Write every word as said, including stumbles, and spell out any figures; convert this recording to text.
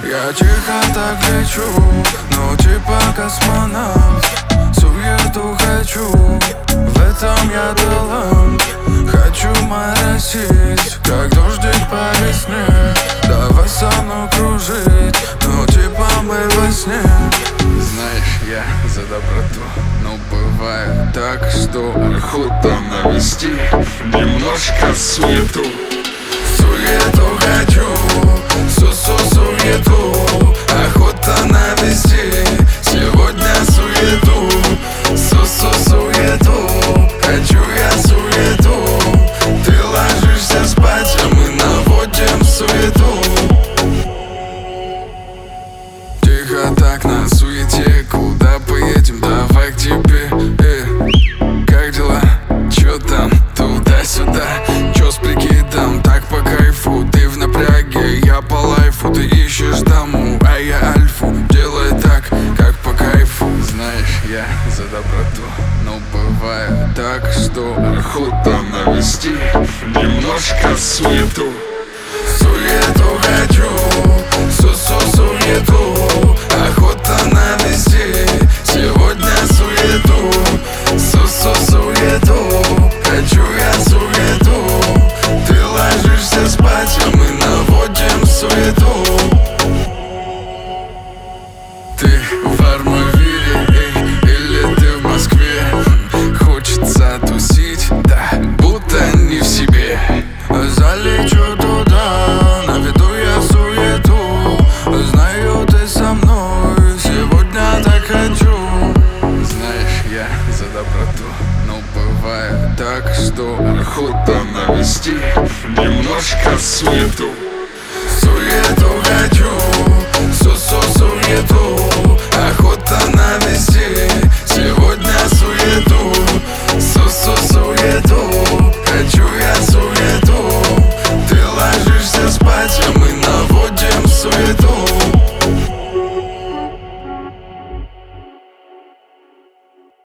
Я тихо так лечу, ну типа космонавт. Суету хочу, в этом я талант. Хочу моросить, как дождик по весне. Давай со мной кружить, ну типа мы во сне. Знаешь, я за доброту, но бывает так, что охота навести немножко суету. Суету хочу, су-су-суету. Охота навести сегодня суету. Су-су-суету, хочу я суету. Ты ложишься спать, а мы наводим суету. Тихо так на суете, куда поедем, давай к тебе. э, Как дела? Чё там? Туда-сюда. Чё с прикидом? Так по кайфу. Ты в напряге, я по лайфу. Ты ищешь даму, а я альфу. Делай так, как по кайфу. Знаешь, я за доброту, но бывает так, что охота навести немножко суету. Суету хочу, су-су-суету. Охота навести сегодня суету. Су-су-суету, хочу я суету. Ты ложишься спать, а мы наводим суету. Ты в Армавире, эй, или ты в Москве? Хочется тусить, да, будто не в себе. Залечу туда, наведу я суету. Знаю, ты со мной, сегодня так хочу. Знаешь, я за доброту, но бывает так, что охота навести немножко суету.